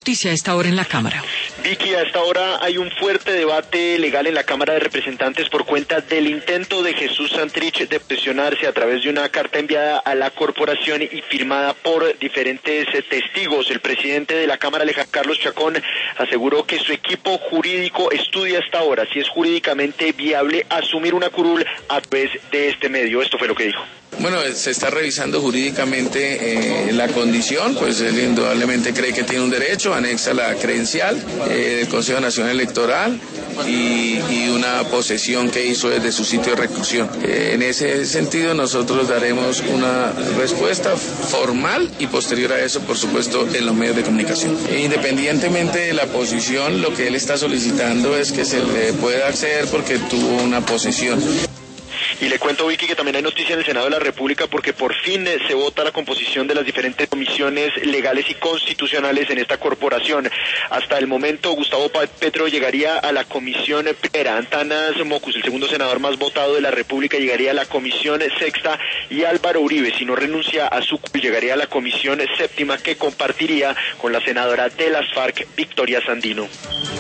Noticia a esta hora en la Cámara. Vicky, a esta hora hay un fuerte debate legal en la Cámara de Representantes por cuenta del intento de Jesús Santrich de presionarse a través de una carta enviada a la corporación y firmada por diferentes testigos. El presidente de la Cámara, Alejandro Carlos Chacón, aseguró que su equipo jurídico estudia hasta ahora si es jurídicamente viable asumir una curul a través de este medio. Esto fue lo que dijo. Bueno, se está revisando jurídicamente la condición, pues él indudablemente cree que tiene un derecho, anexa la credencial del Consejo Nacional Electoral y una posesión que hizo desde su sitio de reclusión. En ese sentido nosotros daremos una respuesta formal y posterior a eso, por supuesto, en los medios de comunicación. Independientemente de la posición, lo que él está solicitando es que se le pueda acceder porque tuvo una posesión. Y le cuento, Vicky, que también hay noticia en el Senado de la República porque por fin se vota la composición de las diferentes comisiones legales y constitucionales en esta corporación. Hasta el momento, Gustavo Petro llegaría a la comisión primera, Antanas Mockus, el segundo senador más votado de la República, llegaría a la comisión sexta y Álvaro Uribe, si no renuncia a su llegaría a la comisión séptima que compartiría con la senadora de las FARC, Victoria Sandino.